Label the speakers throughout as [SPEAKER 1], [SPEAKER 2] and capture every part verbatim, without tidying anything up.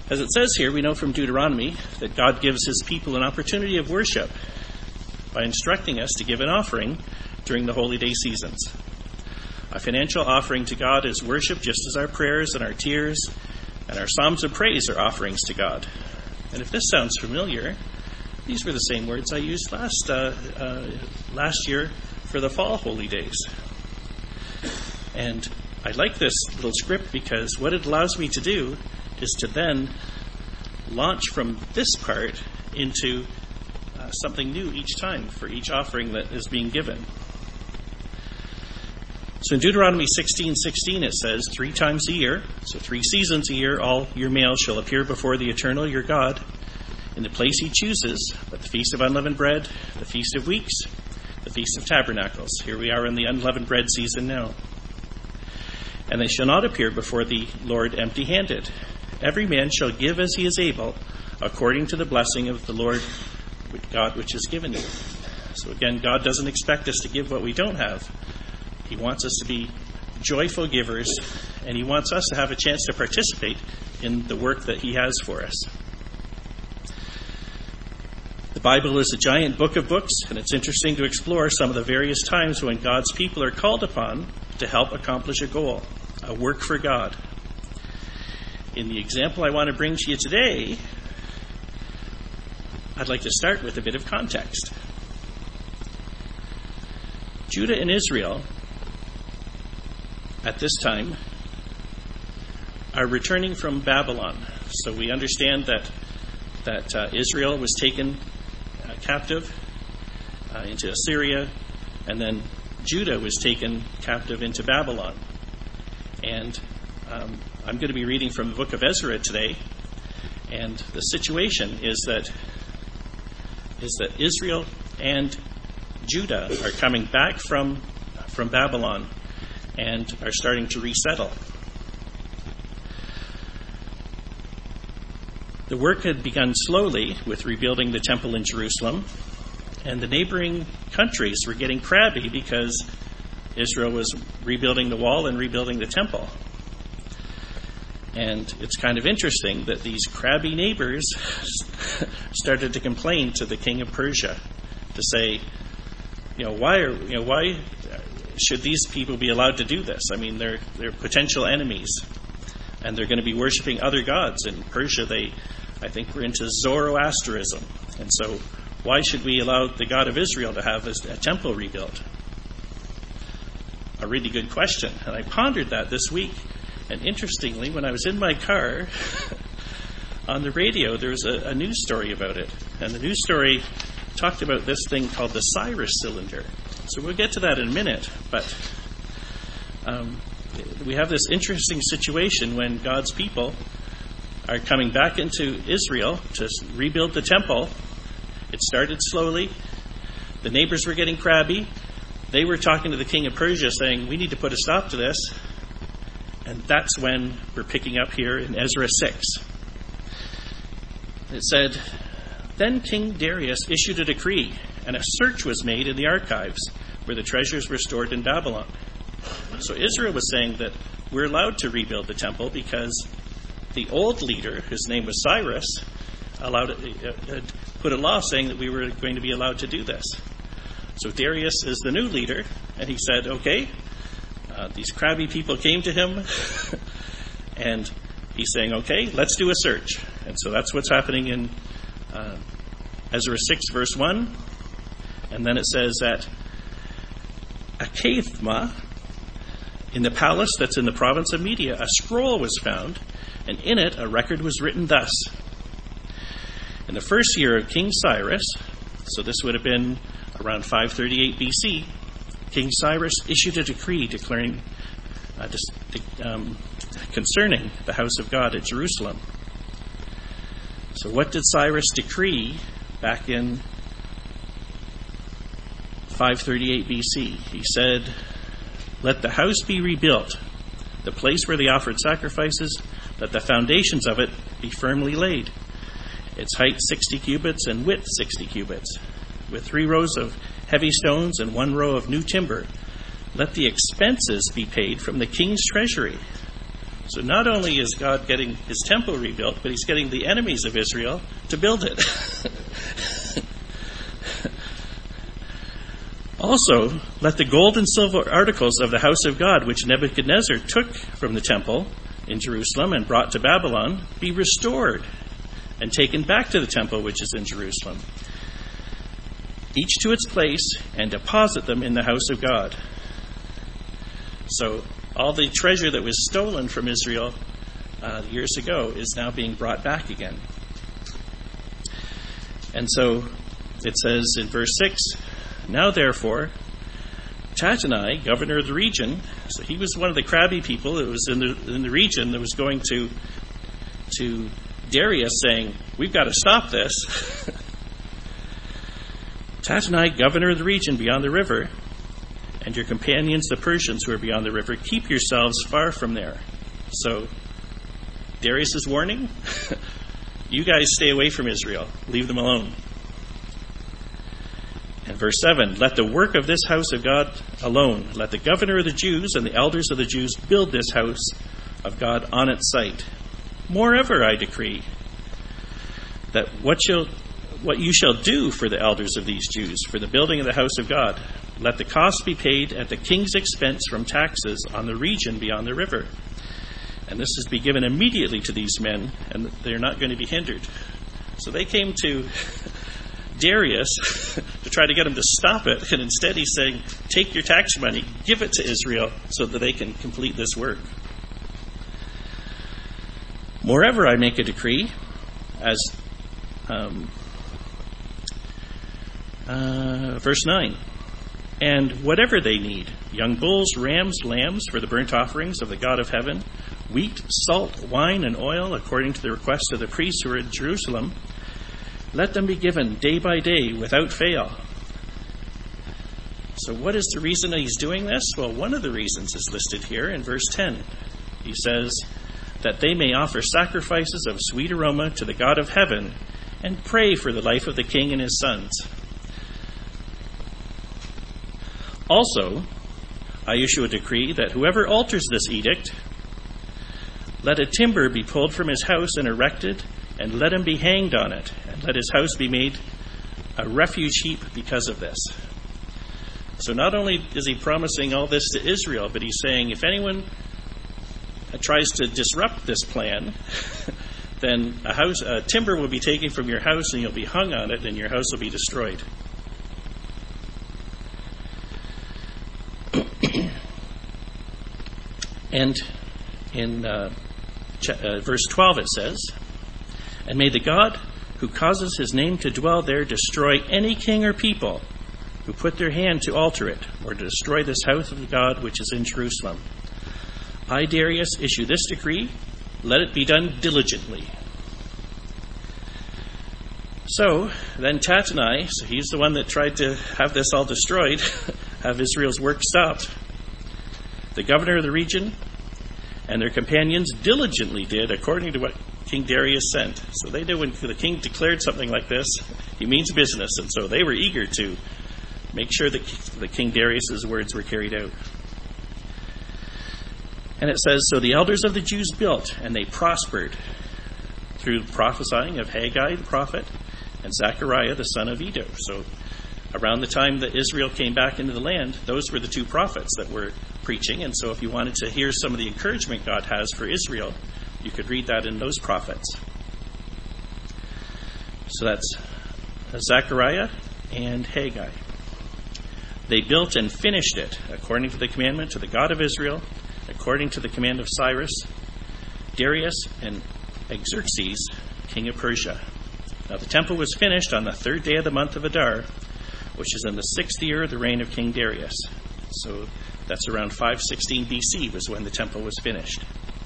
[SPEAKER 1] As it says here, we know from Deuteronomy that God gives his people an opportunity of worship by instructing us to give an offering during the holy day seasons. A financial offering to God is worship, just as our prayers and our tears and our psalms of praise are offerings to God. And if this sounds familiar, these were the same words I used last uh, uh, last year for the fall holy days. And I like this little script because what it allows me to do is to then launch from this part into uh, something new each time for each offering that is being given. So in Deuteronomy sixteen sixteen it says, three times a year, so three seasons a year, all your males shall appear before the Eternal your God in the place he chooses, but the Feast of Unleavened Bread, the Feast of Weeks, the Feast of Tabernacles. Here we are in the unleavened bread season now. And they shall not appear before the Lord empty-handed. Every man shall give as he is able, according to the blessing of the Lord God which is given you. So again, God doesn't expect us to give what we don't have. He wants us to be joyful givers, and he wants us to have a chance to participate in the work that he has for us. The Bible is a giant book of books, and it's interesting to explore some of the various times when God's people are called upon to help accomplish a goal, a work for God. In the example I want to bring to you today, I'd like to start with a bit of context. Judah and Israel, at this time, are returning from Babylon. So we understand that that uh, Israel was taken uh, captive uh, into Assyria, and then Judah was taken captive into Babylon. And um, I'm going to be reading from the book of Ezra today, and the situation is that is that Israel and Judah are coming back from from Babylon and are starting to resettle. The work had begun slowly with rebuilding the temple in Jerusalem, and the neighboring countries were getting crabby because Israel was rebuilding the wall and rebuilding the temple. And it's kind of interesting that these crabby neighbors started to complain to the king of Persia to say, you know, why are you know why should these people be allowed to do this? I mean, they're they're potential enemies, and they're going to be worshiping other gods. In Persia, they, I think, were into Zoroastrianism, and so why should we allow the God of Israel to have a, a temple rebuilt? A really good question, and I pondered that this week. And interestingly, when I was in my car, on the radio, there was a, a news story about it. And the news story talked about this thing called the Cyrus cylinder. So we'll get to that in a minute. But um, we have this interesting situation when God's people are coming back into Israel to rebuild the temple. It started slowly. The neighbors were getting crabby. They were talking to the king of Persia saying, we need to put a stop to this. And that's when we're picking up here in Ezra six. It said, then King Darius issued a decree, and a search was made in the archives where the treasures were stored in Babylon. So Israel was saying that we're allowed to rebuild the temple because the old leader, his name was Cyrus, allowed uh, put a law saying that we were going to be allowed to do this. So Darius is the new leader, and he said, okay, Uh, these crabby people came to him, and he's saying, okay, let's do a search. And so that's what's happening in uh, Ezra six, verse one. And then it says that Achathma, in the palace that's in the province of Media, a scroll was found, and in it a record was written thus. In the first year of King Cyrus, so this would have been around five thirty-eight B C, King Cyrus issued a decree declaring uh, dis- um, concerning the house of God at Jerusalem. So what did Cyrus decree back in five thirty-eight B C? He said, let the house be rebuilt, the place where they offered sacrifices, let the foundations of it be firmly laid. Its height sixty cubits and width sixty cubits, with three rows of heavy stones and one row of new timber. Let the expenses be paid from the king's treasury, So not only is God getting his temple rebuilt, but he's getting the enemies of Israel to build it. Also, let the gold and silver articles of the house of God, which Nebuchadnezzar took from the temple in Jerusalem and brought to Babylon, be restored and taken back to the temple which is in Jerusalem, each to its place, and deposit them in the house of God. So all the treasure that was stolen from Israel uh, years ago is now being brought back again. And so it says in verse six, now therefore, Tattenai, governor of the region, so he was one of the crabby people that was in the in the region that was going to to Darius saying, we've got to stop this. Tattenai, governor of the region beyond the river, and your companions, the Persians who are beyond the river, keep yourselves far from there. So, Darius' warning, you guys stay away from Israel. Leave them alone. And verse seven, let the work of this house of God alone. Let the governor of the Jews and the elders of the Jews build this house of God on its site. Moreover, I decree that what shall what you shall do for the elders of these Jews, for the building of the house of God, let the cost be paid at the king's expense from taxes on the region beyond the river. And this is to be given immediately to these men, and they're not going to be hindered. So they came to Darius to try to get him to stop it, and instead he's saying, take your tax money, give it to Israel so that they can complete this work. Moreover, I make a decree, as um, uh, verse nine, and whatever they need, young bulls, rams, lambs for the burnt offerings of the God of heaven, wheat, salt, wine, and oil, according to the request of the priests who are in Jerusalem, let them be given day by day without fail. So what is the reason that he's doing this? Well, one of the reasons is listed here in verse ten. He says that they may offer sacrifices of sweet aroma to the God of heaven and pray for the life of the king and his sons. Also, I issue a decree that whoever alters this edict, let a timber be pulled from his house and erected, and let him be hanged on it, and let his house be made a refuge heap because of this. So not only is he promising all this to Israel, but he's saying if anyone tries to disrupt this plan, then a house, a timber will be taken from your house and you'll be hung on it and your house will be destroyed. And in uh, ch- uh, verse twelve it says, and may the God who causes his name to dwell there destroy any king or people who put their hand to alter it or to destroy this house of God which is in Jerusalem. I, Darius, issue this decree. Let it be done diligently. So, then Tattenai, so he's the one that tried to have this all destroyed, have Israel's work stopped. The governor of the region and their companions diligently did according to what King Darius sent. So they did when the king declared something like this, he means business. And so they were eager to make sure that the King Darius' words were carried out. And it says, so the elders of the Jews built, and they prospered through prophesying of Haggai the prophet and Zechariah the son of Iddo. So around the time that Israel came back into the land, those were the two prophets that were preaching. And so if you wanted to hear some of the encouragement God has for Israel, you could read that in those prophets. So that's Zechariah and Haggai. They built and finished it according to the commandment to the God of Israel, according to the command of Cyrus, Darius, and Xerxes, king of Persia. Now the temple was finished on the third day of the month of Adar, which is in the sixth year of the reign of King Darius. So that's around five sixteen B C was when the temple was finished.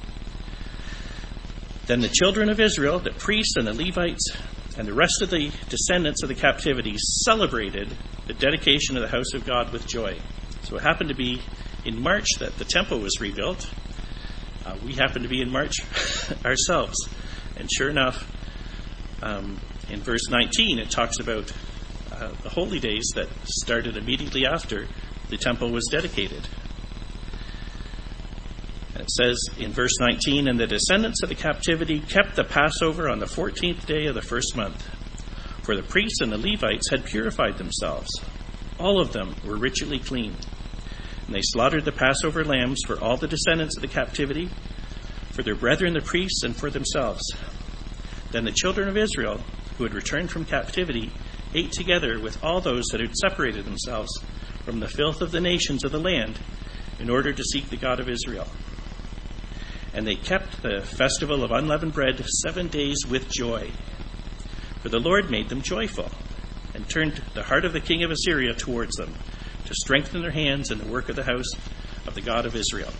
[SPEAKER 1] Then the children of Israel, the priests and the Levites, and the rest of the descendants of the captivity celebrated the dedication of the house of God with joy. So it happened to be in March that the temple was rebuilt. Uh, we happened to be in March ourselves. And sure enough, um, in verse nineteen, it talks about uh, the holy days that started immediately after the temple was dedicated. And it says in verse nineteen, "And the descendants of the captivity kept the Passover on the fourteenth day of the first month. For the priests and the Levites had purified themselves. All of them were ritually clean. And they slaughtered the Passover lambs for all the descendants of the captivity, for their brethren the priests, and for themselves. Then the children of Israel, who had returned from captivity, ate together with all those that had separated themselves from the filth of the nations of the land, in order to seek the God of Israel. And they kept the festival of unleavened bread seven days with joy. For the Lord made them joyful, and turned the heart of the king of Assyria towards them, to strengthen their hands in the work of the house of the God of Israel."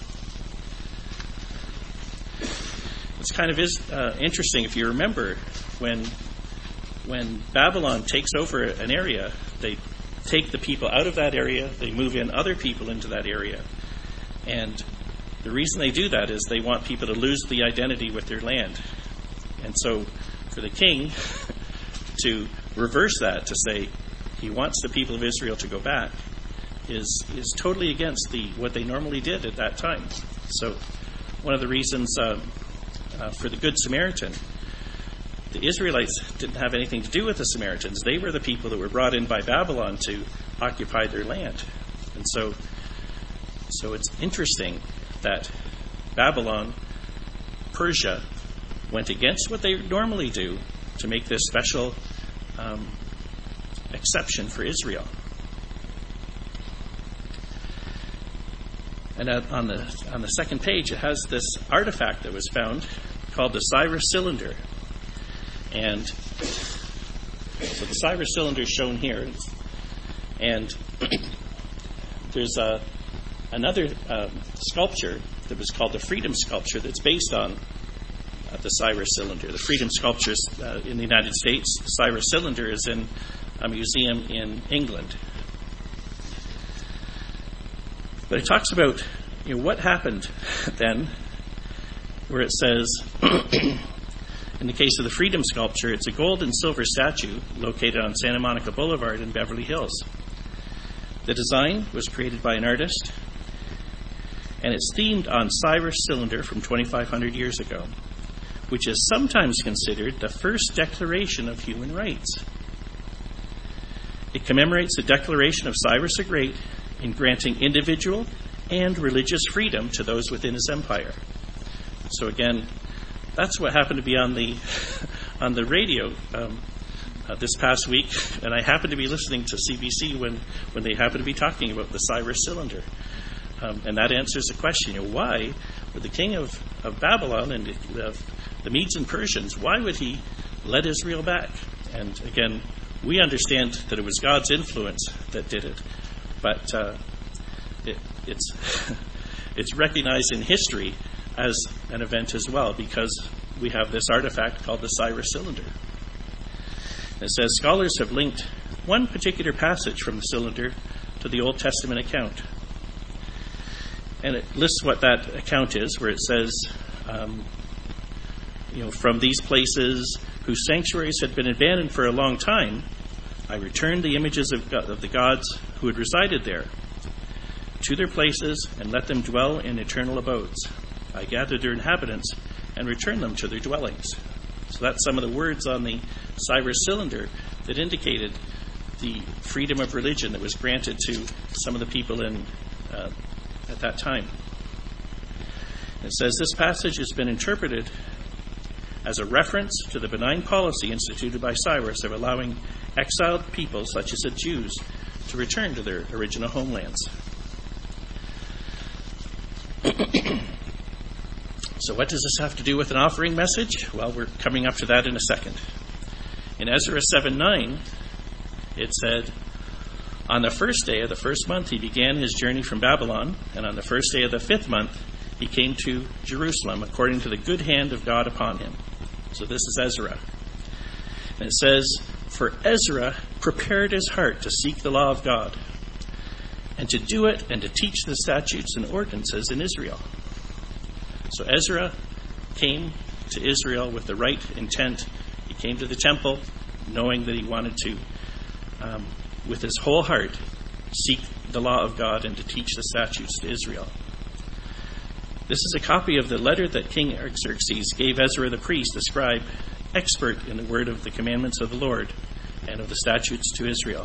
[SPEAKER 1] It's kind of is, uh, interesting if you remember when when Babylon takes over an area, they take the people out of that area, they move in other people into that area. And the reason they do that is they want people to lose the identity with their land. And so for the king to reverse that, to say he wants the people of Israel to go back, is is totally against the what they normally did at that time. So one of the reasons uh, uh, for the Good Samaritan, the Israelites didn't have anything to do with the Samaritans. They were the people that were brought in by Babylon to occupy their land. And so so it's interesting that Babylon, Persia, went against what they normally do to make this special um, exception for Israel. And on the on the second page, it has this artifact that was found called the Cyrus cylinder. And so the Cyrus cylinder is shown here. And there's a, another um, sculpture that was called the Freedom Sculpture that's based on uh, the Cyrus cylinder. The Freedom Sculptures uh, in the United States, the Cyrus cylinder is in a museum in England. But it talks about, you know, what happened then, where it says, in the case of the Freedom Sculpture, it's a gold and silver statue located on Santa Monica Boulevard in Beverly Hills. The design was created by an artist, and it's themed on Cyrus cylinder from twenty-five hundred years ago, which is sometimes considered the first declaration of human rights. It commemorates the declaration of Cyrus the Great in granting individual and religious freedom to those within his empire. So again, that's what happened to be on the on the radio um, uh, this past week, and I happened to be listening to C B C when, when they happened to be talking about the Cyrus cylinder. Um, and that answers the question, you know, why would the king of, of Babylon and the, the Medes and Persians, why would he let Israel back? And again, we understand that it was God's influence that did it. But uh, it, it's it's recognized in history as an event as well, because we have this artifact called the Cyrus cylinder. It says scholars have linked one particular passage from the cylinder to the Old Testament account. And it lists what that account is, where it says, um, you know, from these places whose sanctuaries had been abandoned for a long time, I returned the images of, God, of the gods who had resided there to their places and let them dwell in eternal abodes. I gathered their inhabitants and returned them to their dwellings. So that's some of the words on the Cyrus cylinder that indicated the freedom of religion that was granted to some of the people in uh, at that time. It says this passage has been interpreted as a reference to the benign policy instituted by Cyrus of allowing exiled people, such as the Jews, to return to their original homelands. So what does this have to do with an offering message? Well, we're coming up to that in a second. In Ezra seven nine, it said, on the first day of the first month he began his journey from Babylon, and on the first day of the fifth month he came to Jerusalem, according to the good hand of God upon him. So this is Ezra. And it says, for Ezra prepared his heart to seek the law of God, and to do it and to teach the statutes and ordinances in Israel. So Ezra came to Israel with the right intent. He came to the temple knowing that he wanted to, um, with his whole heart, seek the law of God and to teach the statutes to Israel. This is a copy of the letter that King Artaxerxes gave Ezra the priest, the scribe, expert in the word of the commandments of the Lord and of the statutes to Israel.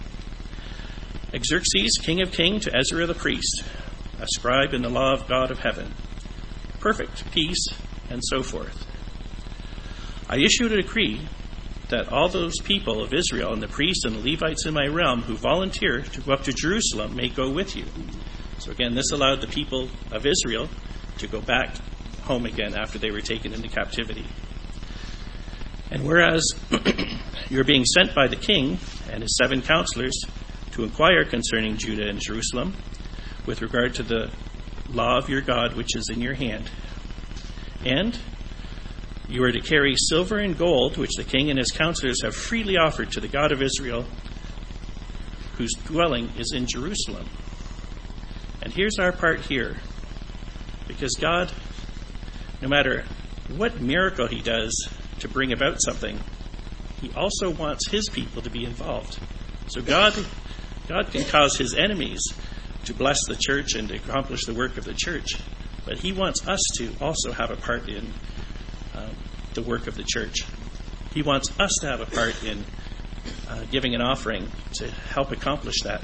[SPEAKER 1] Xerxes, king of kings, to Ezra the priest, a scribe in the law of God of heaven, perfect peace, and so forth. I issued a decree that all those people of Israel and the priests and the Levites in my realm who volunteer to go up to Jerusalem may go with you. So again, this allowed the people of Israel to go back home again after they were taken into captivity. And whereas you're being sent by the king and his seven counselors to inquire concerning Judah and Jerusalem with regard to the law of your God which is in your hand, and you are to carry silver and gold which the king and his counselors have freely offered to the God of Israel, whose dwelling is in Jerusalem. And here's our part here, because God, no matter what miracle he does to bring about something, he also wants his people to be involved. So God, God can cause his enemies to bless the church and to accomplish the work of the church, but he wants us to also have a part in uh, the work of the church. He wants us to have a part in uh, giving an offering to help accomplish that.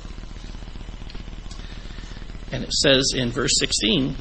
[SPEAKER 1] And it says in verse sixteen,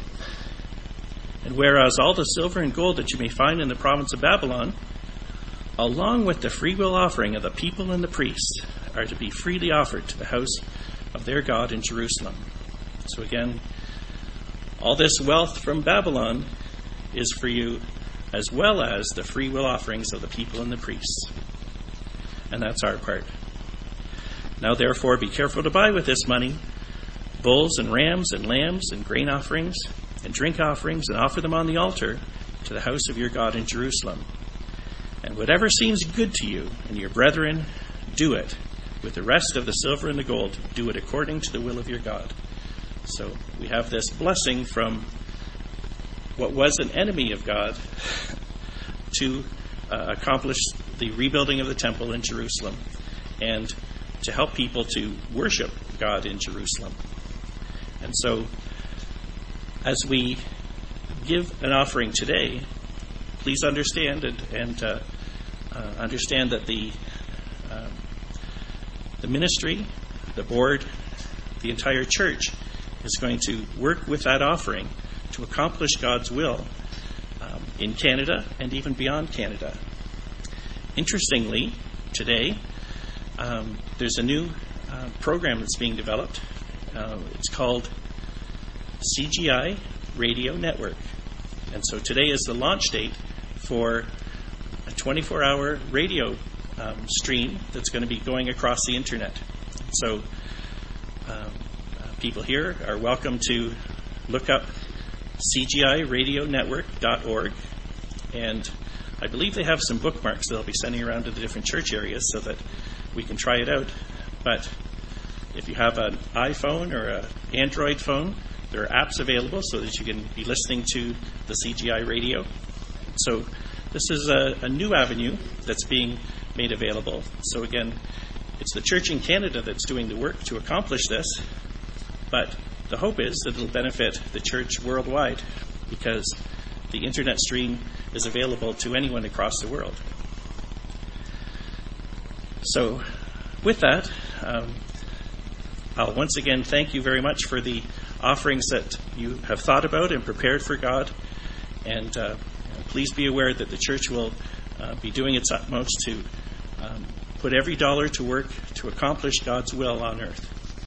[SPEAKER 1] and whereas all the silver and gold that you may find in the province of Babylon, along with the freewill offering of the people and the priests, are to be freely offered to the house of their God in Jerusalem. So again, all this wealth from Babylon is for you, as well as the freewill offerings of the people and the priests. And that's our part. Now therefore be careful to buy with this money bulls and rams and lambs and grain offerings and drink offerings, and offer them on the altar to the house of your God in Jerusalem. And whatever seems good to you and your brethren, do it. With the rest of the silver and the gold, do it according to the will of your God. So we have this blessing from what was an enemy of God to uh, accomplish the rebuilding of the temple in Jerusalem and to help people to worship God in Jerusalem. And so as we give an offering today, please understand and, and uh, uh, understand that the uh, the ministry, the board, the entire church is going to work with that offering to accomplish God's will um, in Canada and even beyond Canada. Interestingly, today um, there's a new uh, program that's being developed. Uh, it's called C G I Radio Network. And so today is the launch date for a twenty-four hour radio um, stream that's going to be going across the internet. So um, uh, people here are welcome to look up C G I radio network dot org, and I believe they have some bookmarks that they'll be sending around to the different church areas so that we can try it out. But if you have an iPhone or an Android phone, there are apps available so that you can be listening to the C G I radio. So this is a, a new avenue that's being made available. So again, it's the church in Canada that's doing the work to accomplish this, but the hope is that it'll benefit the church worldwide because the internet stream is available to anyone across the world. So with that, um, I'll once again thank you very much for the offerings that you have thought about and prepared for God. And uh, please be aware that the church will uh, be doing its utmost to um, put every dollar to work to accomplish God's will on earth.